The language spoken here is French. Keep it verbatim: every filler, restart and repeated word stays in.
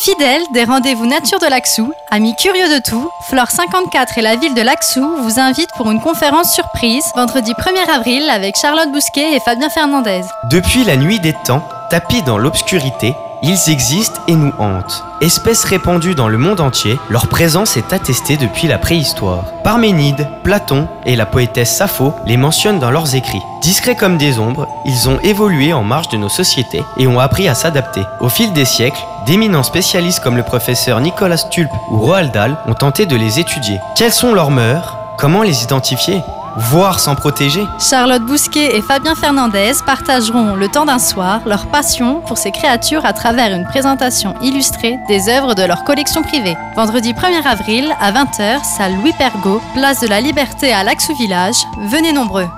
Fidèles des rendez-vous nature de Laxou, amis curieux de tout, Flore cinquante-quatre et la ville de Laxou vous invitent pour une conférence surprise vendredi premier avril avec Charlotte Bousquet et Fabien Fernandez. Depuis la nuit des temps, tapis dans l'obscurité, ils existent et nous hantent. Espèces répandues dans le monde entier, leur présence est attestée depuis la préhistoire. Parménide, Platon et la poétesse Sappho les mentionnent dans leurs écrits. Discrets comme des ombres, ils ont évolué en marge de nos sociétés et ont appris à s'adapter. Au fil des siècles, d'éminents spécialistes comme le professeur Nicolas Stulp ou Roald Dahl ont tenté de les étudier. Quelles sont leurs mœurs? Comment les identifier? Voire s'en protéger? Charlotte Bousquet et Fabien Fernandez partageront le temps d'un soir leur passion pour ces créatures à travers une présentation illustrée des œuvres de leur collection privée. Vendredi premier avril à vingt heures, salle Louis Pergaud, place de la Liberté à Laxou Village. Venez nombreux.